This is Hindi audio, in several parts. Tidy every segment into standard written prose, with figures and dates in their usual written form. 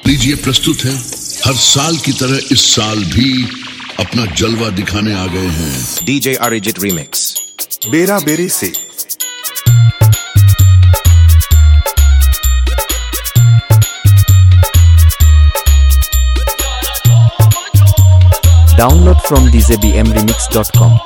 लीजिए प्रस्तुत है, हर साल की तरह इस साल भी अपना जलवा दिखाने आ गए हैं DJ Arijit Remix बेरा बेरी से। Download from djbmremix.com.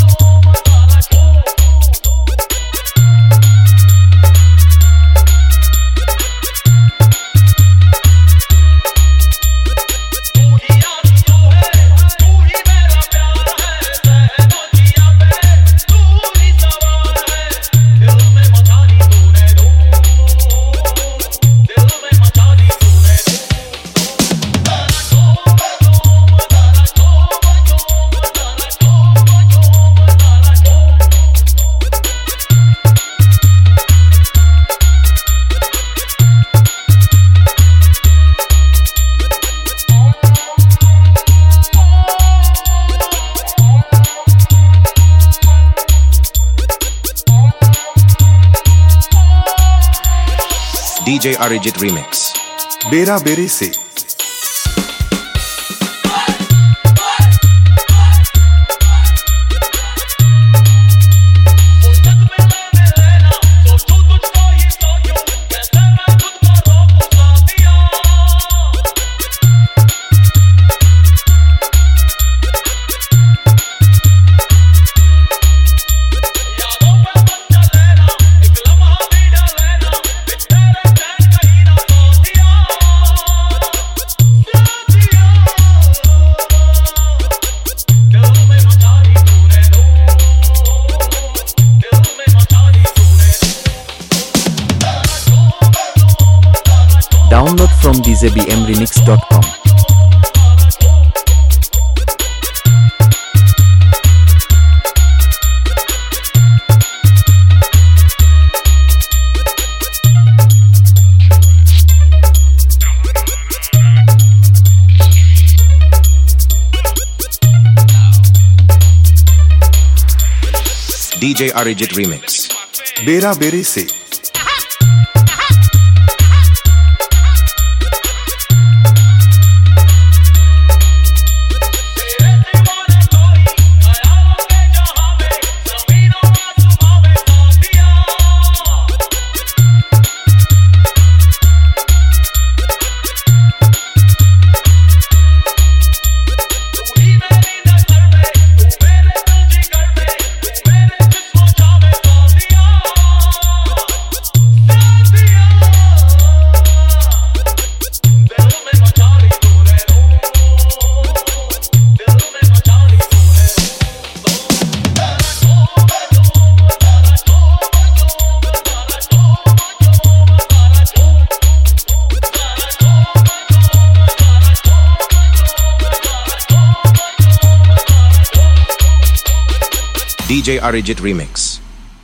DJ Arijit Remix बेरा बेरी से। Download from djbmremix.com. DJ Arijit Remix बेरा बेरी से। DJ Arijit Remix